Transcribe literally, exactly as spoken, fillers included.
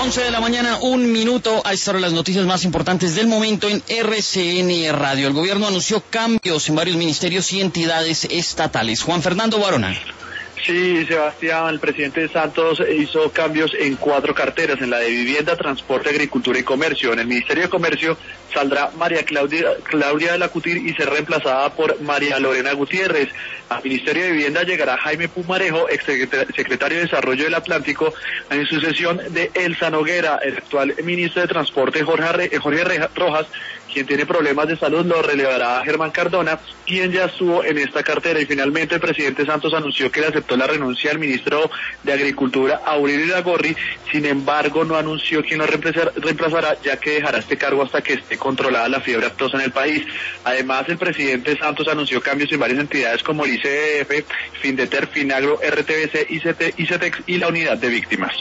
once de la mañana, un minuto. A esta hora las noticias más importantes del momento en R C N Radio. El gobierno anunció cambios en varios ministerios y entidades estatales. Juan Fernando Barona. Sí, Sebastián, el presidente Santos hizo cambios en cuatro carteras, en la de Vivienda, Transporte, Agricultura y Comercio. En el Ministerio de Comercio saldrá María Claudia, Claudia de la Cutir y será reemplazada por María Lorena Gutiérrez. Al Ministerio de Vivienda llegará Jaime Pumarejo, exsecretario de Desarrollo del Atlántico, en sucesión de Elsa Noguera. El actual ministro de Transporte, Jorge, Jorge Rojas, quien tiene problemas de salud, lo relevará Germán Cardona, quien ya estuvo en esta cartera. Y finalmente el presidente Santos anunció que le aceptó la renuncia al ministro de Agricultura, Aurelio Iragorri. Sin embargo, no anunció quién lo reemplazará, ya que dejará este cargo hasta que esté controlada la fiebre aftosa en el país. Además, el presidente Santos anunció cambios en varias entidades como el I C E F, Findeter, Finagro, R T B C, I C T, ICETEX y la Unidad de Víctimas.